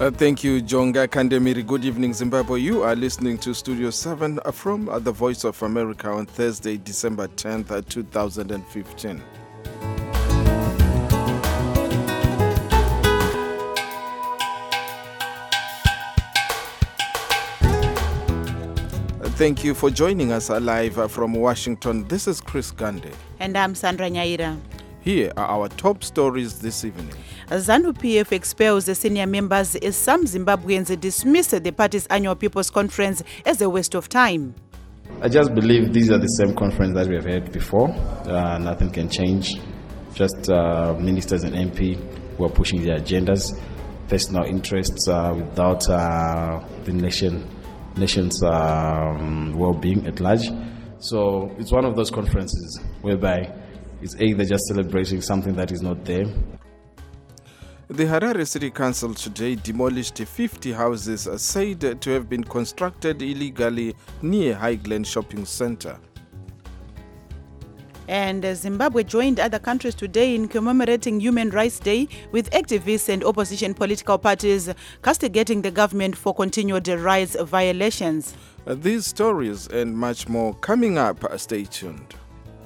Thank you, Jonga Kandemiri. Good evening, Zimbabwe. You are listening to Studio 7 from the Voice of America on Thursday, December 10th, 2015. Thank you for joining us live from Washington. This is Chris Gande. And I'm Sandra Nyaira. Here are our top stories this evening. ZANU-PF expels the senior members as some Zimbabweans dismiss the party's annual People's Conference as a waste of time. I just believe these are the same conference that we have had before. Nothing can change. Just ministers and MP who are pushing their agendas, personal interests without the nation's well-being at large. So it's one of those conferences whereby it's either just celebrating something that is not there. The Harare City Council today demolished 50 houses said to have been constructed illegally near Highland Shopping Center. And Zimbabwe joined other countries today in commemorating Human Rights Day, with activists and opposition political parties castigating the government for continued rights violations. These stories and much more coming up. Stay tuned.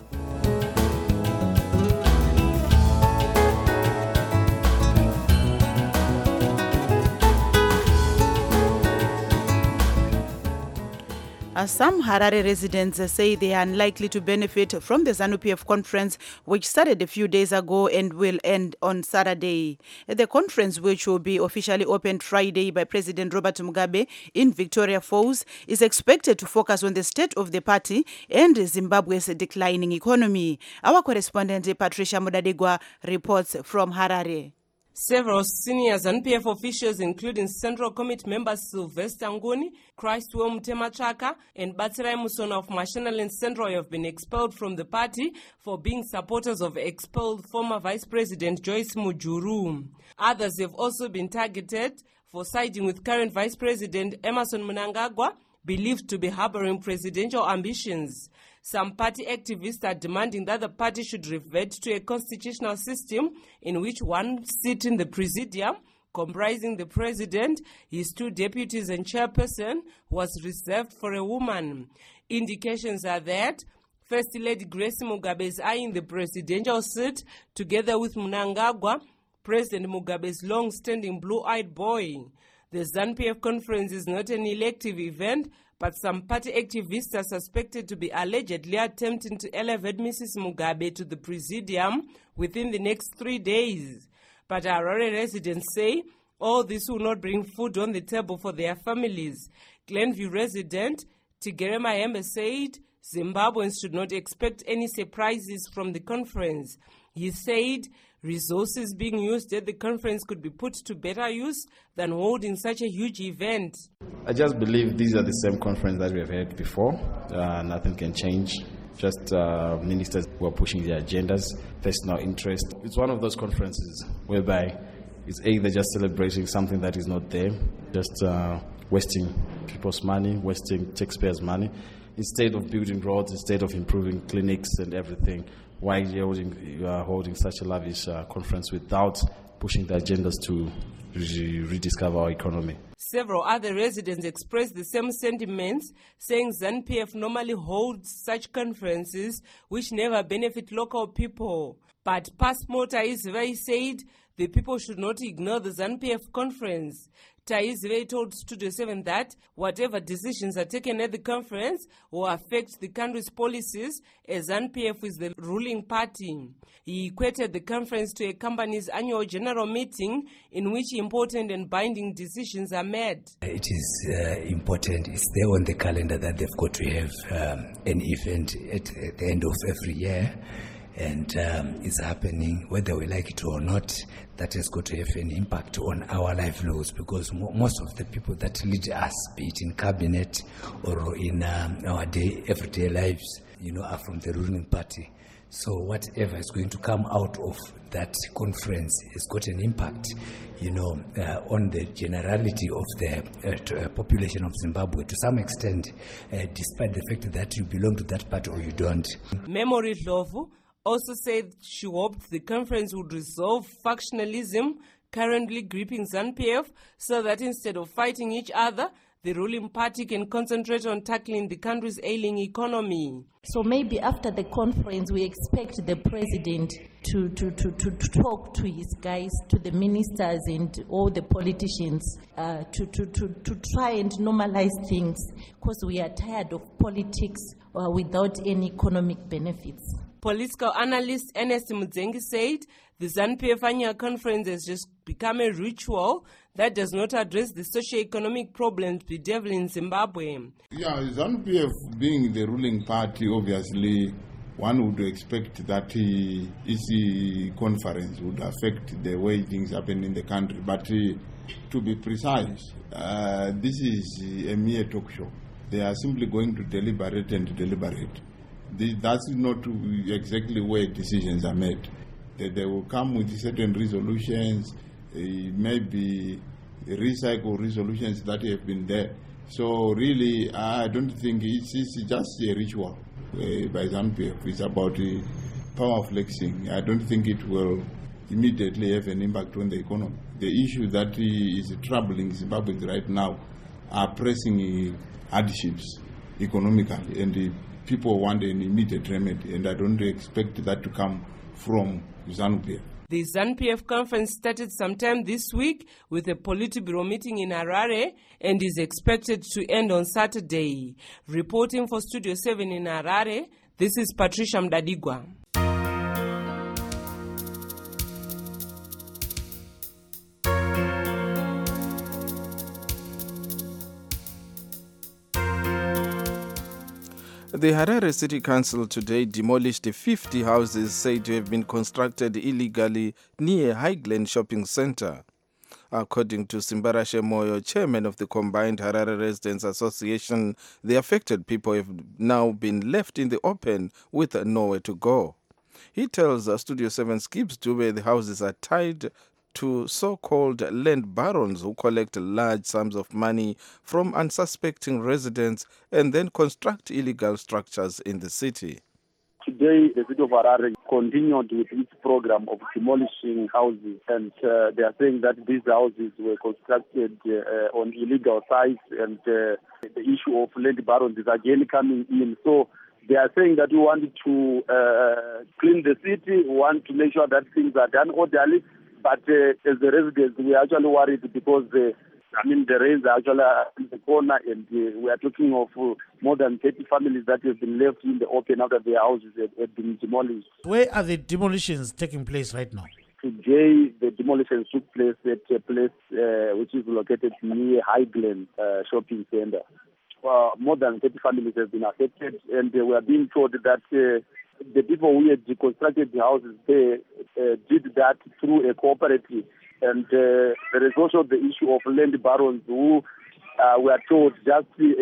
Some Harare residents say they are unlikely to benefit from the ZANU-PF conference, which started a few days ago and will end on Saturday. The conference, which will be officially opened Friday by President Robert Mugabe in Victoria Falls, is expected to focus on the state of the party and Zimbabwe's declining economy. Our correspondent Patricia Mudadegwa reports from Harare. Several senior ZANU-PF officials, including Central Committee members Sylvester Nguni, Christwell Mutematraka, and Batsirai Musona of Mashonaland Central, have been expelled from the party for being supporters of expelled former Vice President Joyce Mujuru. Others have also been targeted for siding with current Vice President Emmerson Mnangagwa, believed to be harboring presidential ambitions. Some party activists are demanding that the party should revert to a constitutional system in which one seat in the presidium, comprising the president, his two deputies and chairperson, was reserved for a woman. Indications are that First Lady Grace Mugabe is eyeing the presidential seat together with Mnangagwa, President Mugabe's long-standing blue-eyed boy. The ZANU-PF conference is not an elective event, but some party activists are suspected to be allegedly attempting to elevate Mrs. Mugabe to the presidium within the next 3 days. But Harare residents say all this will not bring food on the table for their families. Glenview resident Tigere Mahembe said Zimbabweans should not expect any surprises from the conference. He said resources being used at the conference could be put to better use than holding such a huge event. I just believe these are the same conference that we have had before. Nothing can change. Just ministers who are pushing their agendas, personal interest. It's one of those conferences whereby it's either just celebrating something that is not there, just wasting people's money, wasting taxpayers' money, instead of building roads, instead of improving clinics and everything. Why you are holding such a lavish conference without pushing the agendas to rediscover our economy? Several other residents expressed the same sentiments, saying ZANU-PF normally holds such conferences which never benefit local people. But Pasmo Taizivei said the people should not ignore the ZANU-PF conference. Taizivei told Studio 7 that whatever decisions are taken at the conference will affect the country's policies, as ZANU-PF is the ruling party. He equated the conference to a company's annual general meeting in which important and binding decisions are made. It is important. It's there on the calendar that they've got to have an event at the end of every year. And it's happening whether we like it or not. That has got to have an impact on our livelihoods, because most of the people that lead us, be it in cabinet or in our everyday lives, are from the ruling party. So whatever is going to come out of that conference has got an impact, on the generality of the population of Zimbabwe to some extent, despite the fact that you belong to that party or you don't. Memory Dlovu also said she hoped the conference would resolve factionalism currently gripping ZANU-PF, so that instead of fighting each other, the ruling party can concentrate on tackling the country's ailing economy. So maybe after the conference, we expect the president to talk to his guys, to the ministers and all the politicians, to try and normalize things, because we are tired of politics without any economic benefits. Political analyst Ernest Mudzengi said the ZANU-PF annual conference has just become a ritual that does not address the socio-economic problems bedeviling in Zimbabwe. Yeah, ZANU-PF being the ruling party, obviously, one would expect that its conference would affect the way things happen in the country. But to be precise, this is a mere talk show. They are simply going to deliberate and deliberate. That's not exactly where decisions are made. They will come with certain resolutions, maybe recycle resolutions that have been there. So really, I don't think it's just a ritual by ZANU-PF. It's about power flexing. I don't think it will immediately have an impact on the economy. The issue that is troubling Zimbabwe right now are pressing hardships economically, and people want an immediate remedy, and I don't expect that to come from ZANU-PF. The ZANU-PF conference started sometime this week with a Politburo meeting in Harare and is expected to end on Saturday. Reporting for Studio 7 in Harare, this is Patricia Mdadigwa. The Harare City Council today demolished 50 houses said to have been constructed illegally near Highland Shopping Center. According to Simbarashe Moyo, chairman of the combined Harare Residents Association, the affected people have now been left in the open with nowhere to go. He tells Studio 7 Skips Dube the houses are tied to so-called land barons who collect large sums of money from unsuspecting residents and then construct illegal structures in the city. Today, the city of Harare continued with its program of demolishing houses, and they are saying that these houses were constructed on illegal sites, and the issue of land barons is again coming in. So they are saying that we want to clean the city, we want to make sure that things are done orderly. But as the residents, we are actually worried because the rains are actually in the corner, and we are talking of more than 30 families that have been left in the open after their houses have been demolished. Where are the demolitions taking place right now? Today, the demolitions took place at a place which is located near Highland Shopping Center. More than 30 families have been affected, and we are being told that the people who had constructed the houses, they did that through a cooperative. And there is also the issue of land barons who were told just,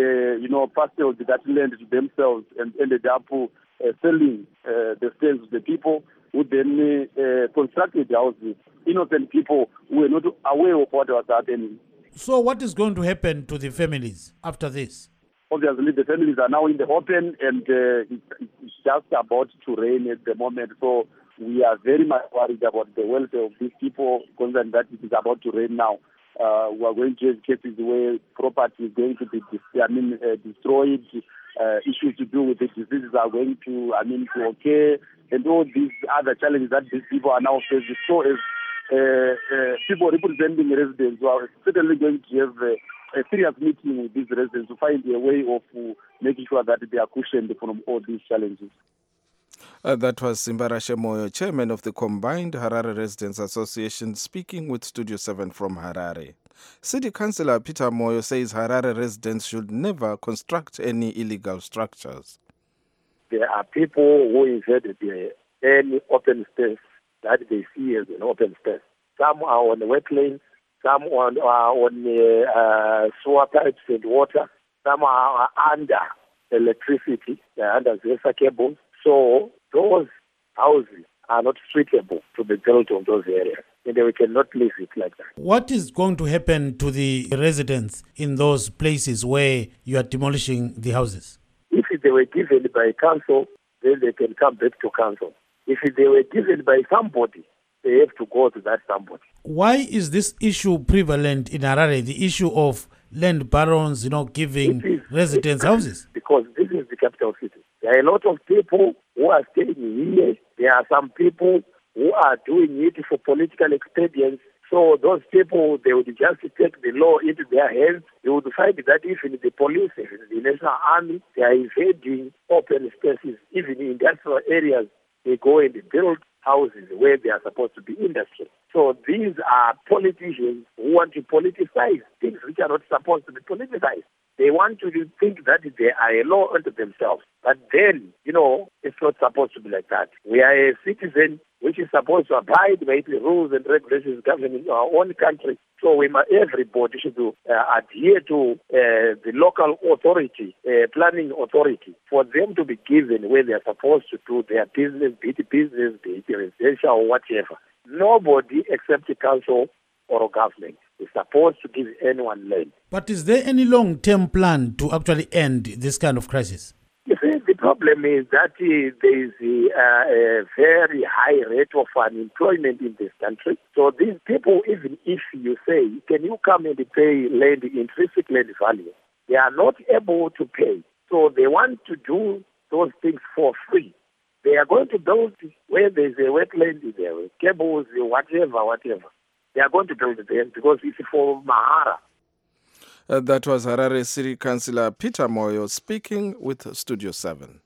parceled that land to themselves and ended up selling the sales to the people who then constructed the houses. Innocent people who were not aware of what was happening. So what is going to happen to the families after this? Obviously, the families are now in the open, and it's just about to rain at the moment. So we are very much worried about the welfare of these people, considering that it is about to rain now. We are going to have cases where property is going to be destroyed. Issues to do with the diseases are going to occur, and all these other challenges that these people are now facing. So as people representing residents, we are certainly going to have a serious meeting with these residents to find a way of making sure that they are cushioned from all these challenges. That was Simbarashe Moyo, chairman of the combined Harare Residents Association, speaking with Studio 7 from Harare. City Councillor Peter Moyo says Harare residents should never construct any illegal structures. There are people who invaded any open space that they see as an open space. Some are on the wetlands, some are on sewer pipes and water, some are under electricity, they're under Zesa cables. So those houses are not suitable to be built on those areas, and we cannot leave it like that. What is going to happen to the residents in those places where you are demolishing the houses? If they were given by council, then they can come back to council. If they were given by somebody, they have to go to that somebody. Why is this issue prevalent in Harare, the issue of land barons, giving residents houses? Because this is the capital city. There are a lot of people who are staying here. There are some people who are doing it for political expedience. So those people, they would just take the law into their hands. You would find that even the police, even the National Army, they are invading open spaces, even in industrial areas. They go and build houses where they are supposed to be industry. So these are politicians who want to politicize things which are not supposed to be politicized. They want to think that they are a law unto themselves. But then, it's not supposed to be like that. We are a citizen which is supposed to abide by the rules and regulations governing our own country. So everybody should adhere to the local authority, planning authority, for them to be given where they are supposed to do their business, be it residential or whatever. Nobody except the council or government is supposed to give anyone land. But is there any long-term plan to actually end this kind of crisis? You see, the problem is that there is a very high rate of unemployment in this country. So these people, even if you say, can you come and pay land, intrinsic land value, they are not able to pay. So they want to do those things for free. They are going to build where there is a wetland, there are cables, whatever. They are going to build it there because it's for Mahara. That was Harare City Councillor Peter Moyo speaking with Studio 7.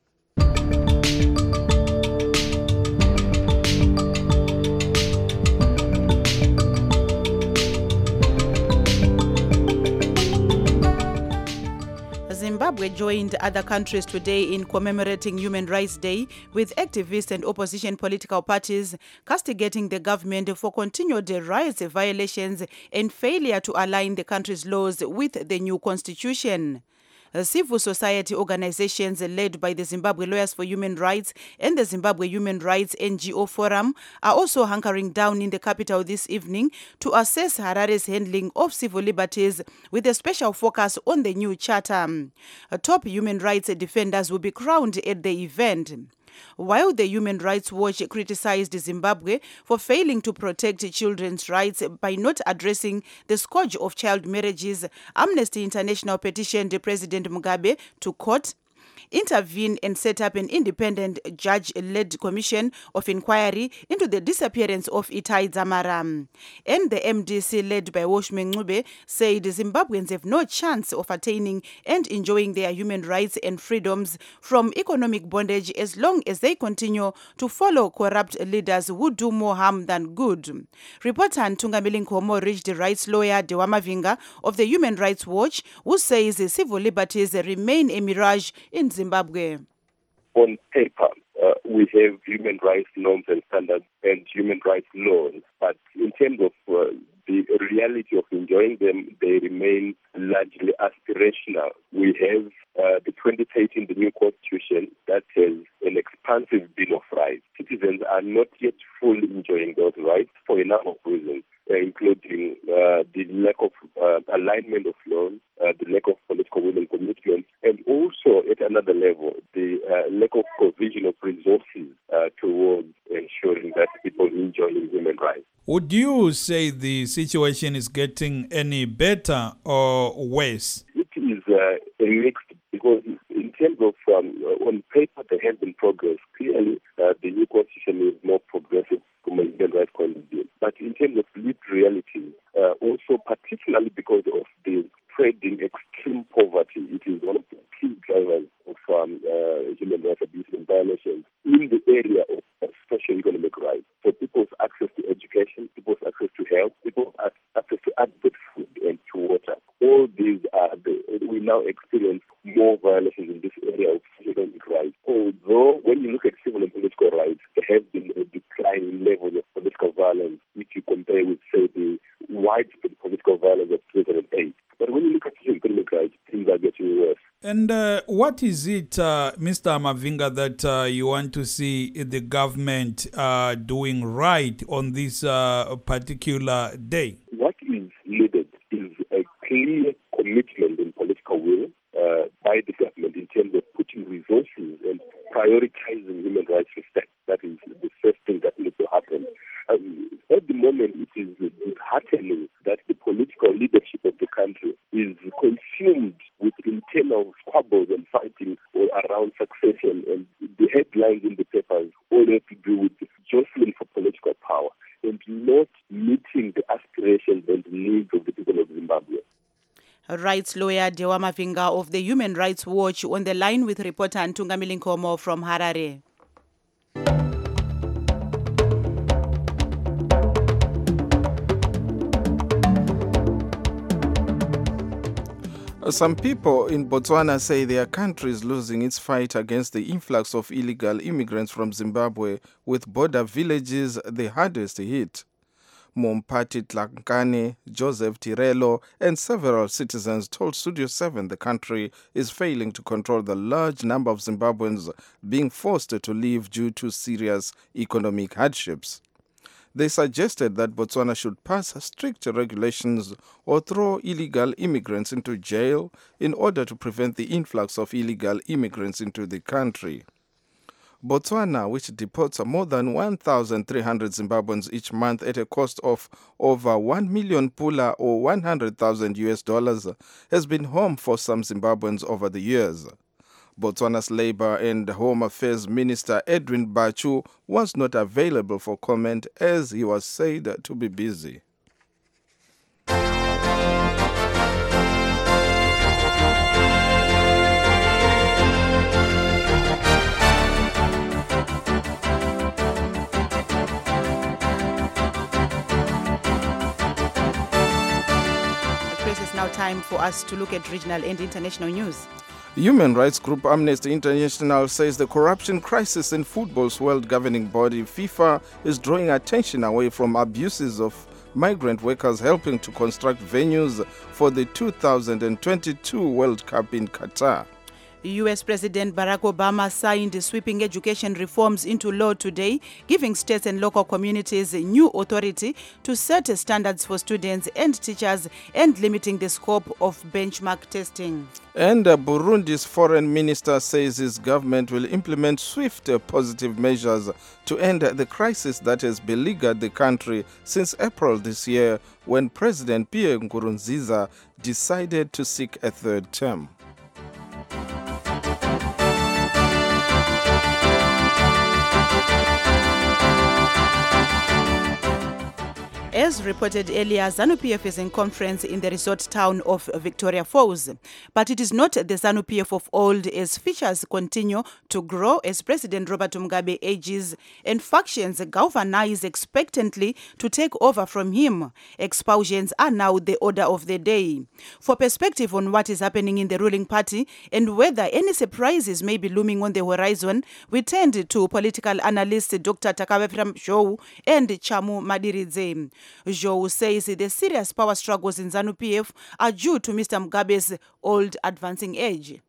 Zimbabwe joined other countries today in commemorating Human Rights Day, with activists and opposition political parties castigating the government for continued rights violations and failure to align the country's laws with the new constitution. Civil society organizations led by the Zimbabwe Lawyers for Human Rights and the Zimbabwe Human Rights NGO Forum are also hunkering down in the capital this evening to assess Harare's handling of civil liberties with a special focus on the new charter. Top human rights defenders will be crowned at the event. While the Human Rights Watch criticized Zimbabwe for failing to protect children's rights by not addressing the scourge of child marriages, Amnesty International petitioned President Mugabe to court, intervene and set up an independent judge-led commission of inquiry into the disappearance of Itai Dzamara. And the MDC, led by Woshme Ncube, said Zimbabweans have no chance of attaining and enjoying their human rights and freedoms from economic bondage as long as they continue to follow corrupt leaders who do more harm than good. Reporter Ntungamili Nkomo reached the rights lawyer Dewa Mavinga of the Human Rights Watch, who says civil liberties remain a mirage in Zimbabwe. On paper, we have human rights norms and standards and human rights laws, but in terms of the reality of enjoying them, they remain largely aspirational. We have the 2013, the new constitution that has an expansive bill of rights. Citizens are not yet fully enjoying those rights for a number of reasons, including the lack of alignment of laws, the lack of political will and commitment, and also at another level, the lack of provision of resources towards ensuring that people enjoy human rights. Would you say the situation is getting any better or worse? It is a mixed, because in terms of on paper there has been progress. Clearly, the new constitution is more progressive from a human rights point of view. But in terms of lived reality, also particularly because of the spreading extreme poverty, it is one of the key drivers of human rights abuse and violations in the area of socio-economic rights. So people's access to education, people's access to health, people's access to adequate food and to water. All these we now experience more violations in this area of socio-economic rights. Although when you look at civil and political rights, there has been a decline in levels of political violence if you compare with, say, the widespread political violence of 2008. But when you look at economic rights, things are getting worse. And what is it, Mr. Mavinga, that you want to see the government doing right on this particular day? What is needed is a clear commitment and political will by the government in terms of putting resources and prioritizing human rights respect. That is the first thing that needs to happen. internal squabbles and fighting around succession, and the headlines in the papers all have to do with jostling for political power and not meeting the aspirations and the needs of the people of Zimbabwe. Rights lawyer Dewa Mavinga of the Human Rights Watch on the line with reporter Ntungamili Nkomo from Harare. Some people in Botswana say their country is losing its fight against the influx of illegal immigrants from Zimbabwe, with border villages the hardest hit. Mompati Tlankane, Joseph Tirelo, and several citizens told Studio 7 the country is failing to control the large number of Zimbabweans being forced to leave due to serious economic hardships. They suggested that Botswana should pass strict regulations or throw illegal immigrants into jail in order to prevent the influx of illegal immigrants into the country. Botswana, which deports more than 1,300 Zimbabweans each month at a cost of over 1 million pula or $100,000, has been home for some Zimbabweans over the years. Botswana's Labour and Home Affairs Minister Edwin Bachu was not available for comment as he was said to be busy. It's now time for us to look at regional and international news. Human rights group Amnesty International says the corruption crisis in football's world governing body, FIFA, is drawing attention away from abuses of migrant workers helping to construct venues for the 2022 World Cup in Qatar. U.S. President Barack Obama signed sweeping education reforms into law today, giving states and local communities a new authority to set standards for students and teachers and limiting the scope of benchmark testing. And Burundi's foreign minister says his government will implement swift positive measures to end the crisis that has beleaguered the country since April this year, when President Pierre Nkurunziza decided to seek a third term. As reported earlier, ZANU-PF is in conference in the resort town of Victoria Falls. But it is not the ZANU-PF of old, as fissures continue to grow as President Robert Mugabe ages and factions galvanize expectantly to take over from him. Expulsions are now the order of the day. For perspective on what is happening in the ruling party and whether any surprises may be looming on the horizon, we turned to political analyst Dr. Takabefram Zhou and Chamu Madiridze. Zhou says the serious power struggles in ZANU-PF are due to Mr. Mugabe's old advancing age.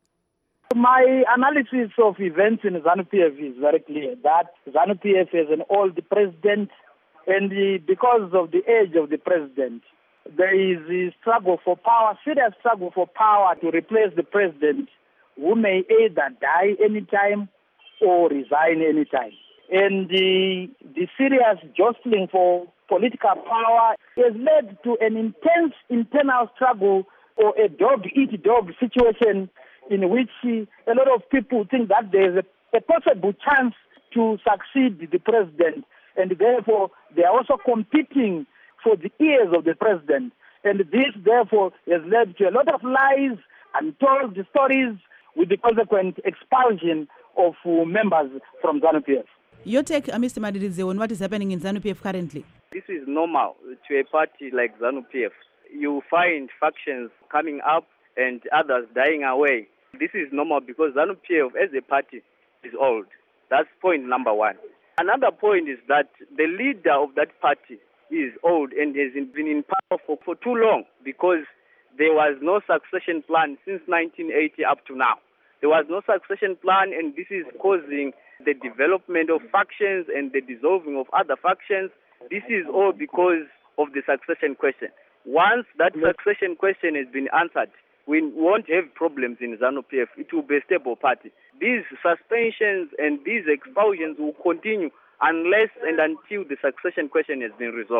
My analysis of events in ZANU-PF is very clear that ZANU-PF is an old president, and because of the age of the president, there is a struggle for power, serious struggle for power to replace the president, who may either die anytime or resign anytime. And the serious jostling for political power has led to an intense internal struggle or a dog-eat-dog situation in which a lot of people think that there is a possible chance to succeed the president, and therefore they are also competing for the ears of the president. And this, therefore, has led to a lot of lies, untold stories, with the consequent expulsion of members from ZANU-PF. Your take, Mr. Madiridze, on what is happening in ZANU-PF currently? This is normal to a party like ZANU-PF. You find factions coming up and others dying away. This is normal because ZANU-PF as a party is old. That's point number one. Another point is that the leader of that party is old and has been in power for too long because there was no succession plan since 1980 up to now. There was no succession plan, and this is causing the development of factions and the dissolving of other factions. This is all because of the succession question. Once that succession question has been answered, we won't have problems in ZANU-PF. It will be a stable party. These suspensions and these expulsions will continue unless and until the succession question has been resolved.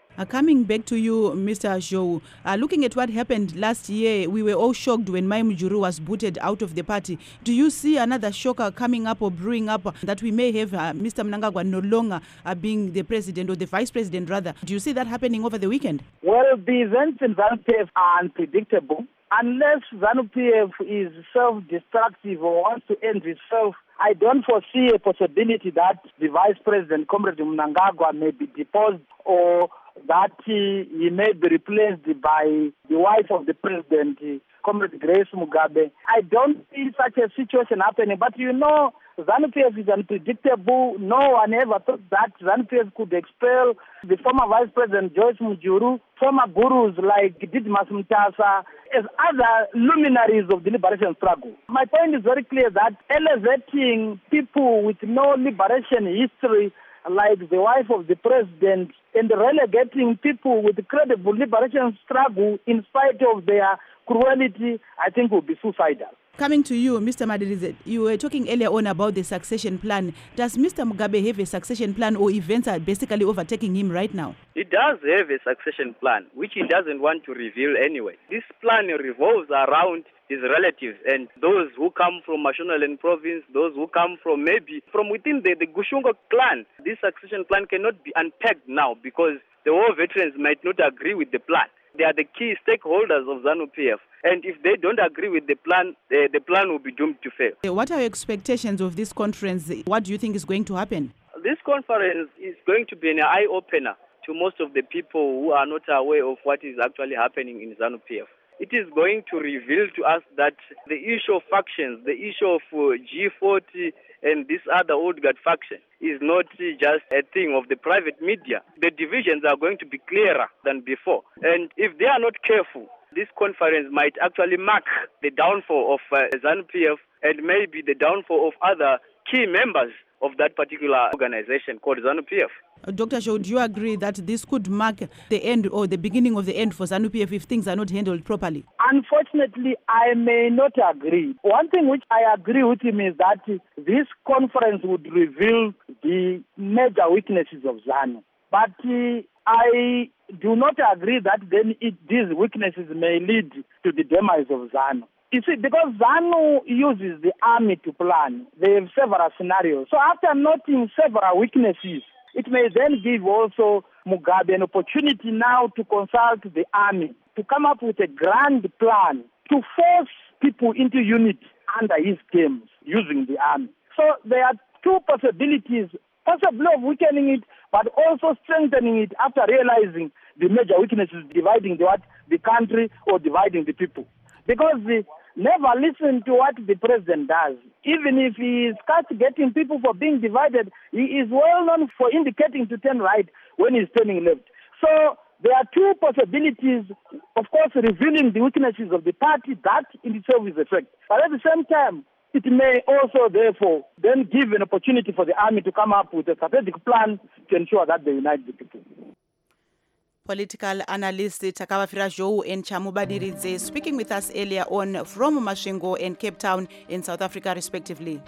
Coming back to you, Mr. Zhou, looking at what happened last year, we were all shocked when Mai Mujuru was booted out of the party. Do you see another shocker coming up or brewing up that we may have Mr. Mnangagwa no longer being the president or the vice president rather? Do you see that happening over the weekend? Well, the events in ZANU-PF are unpredictable. Unless ZANU-PF is self-destructive or wants to end itself, I don't foresee a possibility that the vice president, Comrade Mnangagwa, may be deposed or that he may be replaced by the wife of the president, Comrade Grace Mugabe. I don't see such a situation happening. But ZANU-PF is unpredictable. No one ever thought that ZANU-PF could expel the former Vice President Joyce Mujuru, former gurus like Didmas Mtasa, as other luminaries of the liberation struggle. My point is very clear that elevating people with no liberation history like the wife of the president and relegating people with credible liberation struggle in spite of their cruelty, I think would be suicidal. Coming to you, Mr. Madelize, you were talking earlier on about the succession plan. Does Mr. Mugabe have a succession plan or events are basically overtaking him right now? He does have a succession plan, which he doesn't want to reveal anyway. This plan revolves around his relatives and those who come from Mashonaland province, those who come from maybe from within the Gushunga clan. This succession plan cannot be unpacked now because the war veterans might not agree with the plan. They are the key stakeholders of ZANU-PF. And if they don't agree with the plan will be doomed to fail. What are your expectations of this conference? What do you think is going to happen? This conference is going to be an eye-opener to most of the people who are not aware of what is actually happening in ZANU-PF. It is going to reveal to us that the issue of factions, the issue of G40 and this other old guard faction is not just a thing of the private media. The divisions are going to be clearer than before. And if they are not careful, this conference might actually mark the downfall of ZANU-PF and maybe the downfall of other key members of that particular organization called ZANU-PF. Dr. Zhou, do you agree that this could mark the end or the beginning of the end for ZANU-PF if things are not handled properly? Unfortunately, I may not agree. One thing which I agree with him is that this conference would reveal the major weaknesses of ZANU. But I do not agree that then these weaknesses may lead to the demise of ZANU. You see, because ZANU uses the army to plan, they have several scenarios. So after noting several weaknesses, it may then give also Mugabe an opportunity now to consult the army, to come up with a grand plan, to force people into unity under his terms using the army. So there are two possibilities, possibly of weakening it, but also strengthening it after realizing the major weaknesses dividing the country or dividing the people. Because never listen to what the president does. Even if he starts getting people for being divided, he is well known for indicating to turn right when he's turning left. So there are two possibilities, of course, revealing the weaknesses of the party. That in itself is a fact. But at the same time, it may also, therefore, then give an opportunity for the army to come up with a strategic plan to ensure that they unite the people. Political analyst Takawafira Zhou and Chamubadiridze speaking with us earlier on from Masvingo and Cape Town in South Africa, respectively.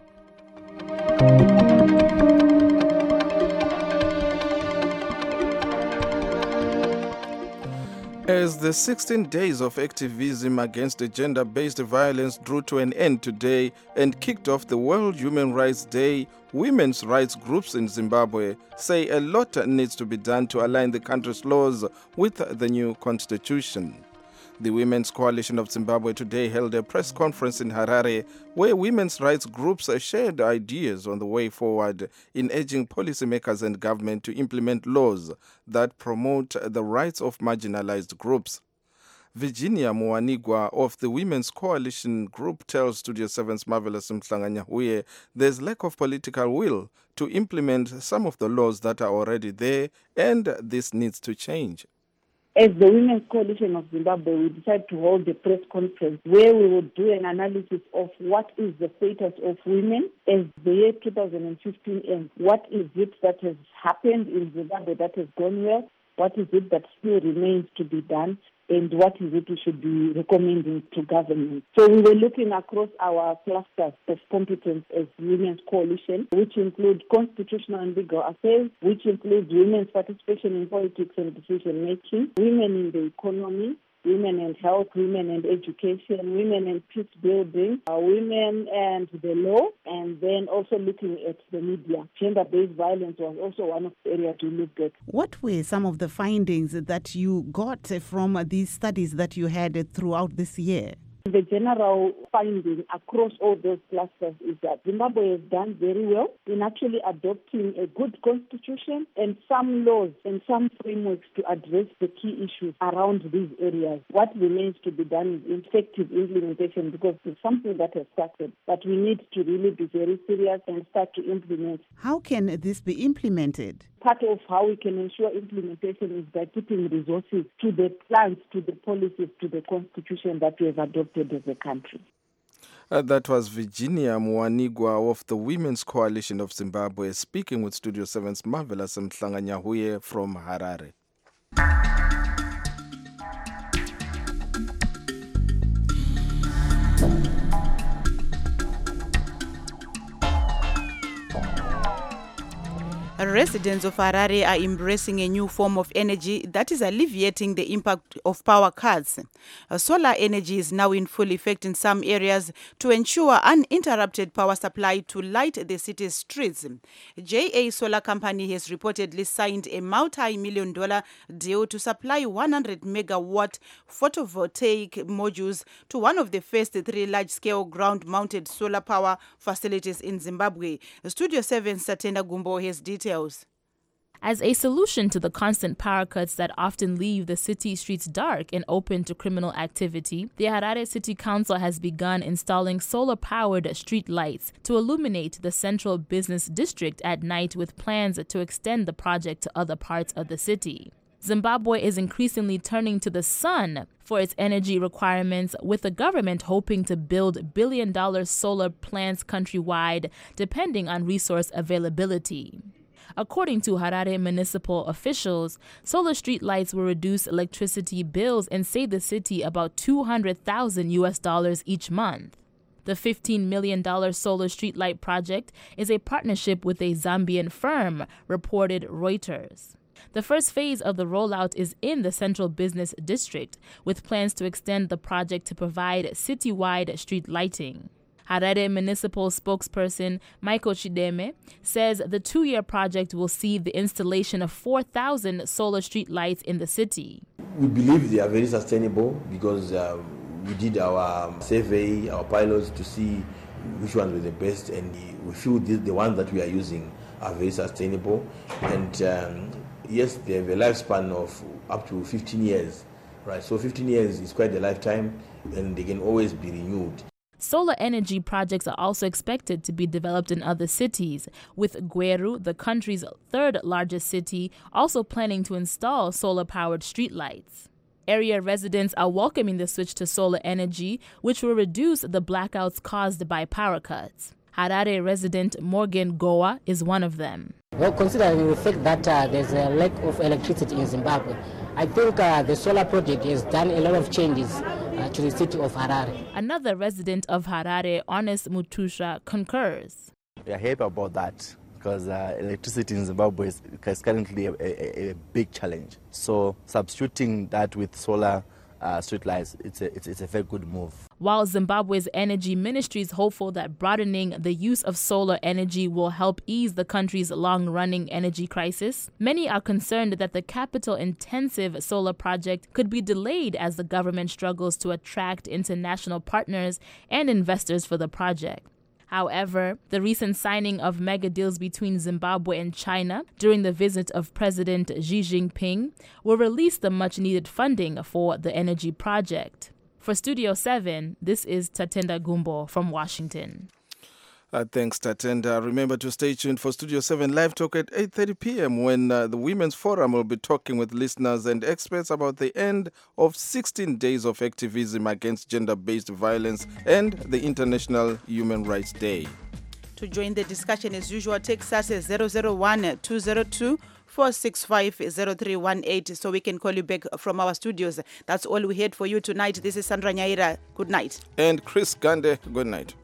As the 16 days of activism against gender-based violence drew to an end today and kicked off the World Human Rights Day, women's rights groups in Zimbabwe say a lot needs to be done to align the country's laws with the new constitution. The Women's Coalition of Zimbabwe today held a press conference in Harare where women's rights groups shared ideas on the way forward in urging policymakers and government to implement laws that promote the rights of marginalized groups. Virginia Muwanigwa of the Women's Coalition Group tells Studio 7's Marvelous Mhlanganyahuye there's lack of political will to implement some of the laws that are already there, and this needs to change. As the Women's Coalition of Zimbabwe, we decided to hold a press conference where we would do an analysis of what is the status of women as the year 2015 ends. What is it that has happened in Zimbabwe that has gone well? What is it that still remains to be done? and what is it we should be recommending to government. So we were looking across our clusters of competence as Women's Coalition, which include constitutional and legal affairs, which includes women's participation in politics and decision making, women in the economy, women and health, women and education, women and peace building, women and the law, and then also looking at the media. Gender-based violence was also one of the areas we looked at. What were some of the findings that you got from these studies that you had throughout this year? The general finding across all those clusters is that Zimbabwe has done very well in actually adopting a good constitution and some laws and some frameworks to address the key issues around these areas. What remains to be done is effective implementation, because it's something that has started, but we need to really be very serious and start to implement. How can this be implemented? Part of how we can ensure implementation is by putting resources to the plans, to the policies, to the constitution that we have adopted as a country. That was Virginia Mwanigwa of the Women's Coalition of Zimbabwe speaking with Studio 7's Marvelous Mhlanganyahuye from Harare. Residents of Harare are embracing a new form of energy that is alleviating the impact of power cuts. Solar energy is now in full effect in some areas to ensure uninterrupted power supply to light the city's streets. JA Solar Company has reportedly signed a multi-million-dollar deal to supply 100 megawatt photovoltaic modules to one of the first 3 large-scale ground-mounted solar power facilities in Zimbabwe. Studio 7's Tatenda Gumbo has details. As a solution to the constant power cuts that often leave the city streets dark and open to criminal activity, the Harare City Council has begun installing solar-powered street lights to illuminate the central business district at night, with plans to extend the project to other parts of the city. Zimbabwe is increasingly turning to the sun for its energy requirements, with the government hoping to build billion-dollar solar plants countrywide, depending on resource availability. According to Harare municipal officials, solar street lights will reduce electricity bills and save the city about $200,000 each month. The $15 million solar streetlight project is a partnership with a Zambian firm, reported Reuters. The first phase of the rollout is in the central business district, with plans to extend the project to provide citywide street lighting. Harare municipal spokesperson Michael Chideme says the 2-year project will see the installation of 4,000 solar street lights in the city. We believe they are very sustainable because we did our survey, our pilots, to see which ones were the best, and we feel the ones that we are using are very sustainable. And yes, they have a lifespan of up to 15 years, right? So 15 years is quite a lifetime, and they can always be renewed. Solar energy projects are also expected to be developed in other cities, with Gweru, the country's 3rd largest city, also planning to install solar-powered streetlights. Area residents are welcoming the switch to solar energy, which will reduce the blackouts caused by power cuts. Harare resident Morgan Goa is one of them. Well, considering the fact that there's a lack of electricity in Zimbabwe, I think the solar project has done a lot of changes to the city of Harare. Another resident of Harare, Honest Mutusha, concurs. We are happy about that because electricity in Zimbabwe is currently a big challenge. So substituting that with solar streetlights, it's a very good move. While Zimbabwe's energy ministry is hopeful that broadening the use of solar energy will help ease the country's long-running energy crisis, many are concerned that the capital-intensive solar project could be delayed as the government struggles to attract international partners and investors for the project. However, the recent signing of mega deals between Zimbabwe and China during the visit of President Xi Jinping will release the much-needed funding for the energy project. For Studio 7, this is Tatenda Gumbo from Washington. Thanks, Tatenda. Remember to stay tuned for Studio 7 Live Talk at 8:30 p.m. when the Women's Forum will be talking with listeners and experts about the end of 16 days of activism against gender-based violence and the International Human Rights Day. To join the discussion, as usual, text us at 001-202 465-0318 so we can call you back from our studios. That's all we had for you tonight. This is Sandra Nyaira. Good night. And Chris Gande, good night.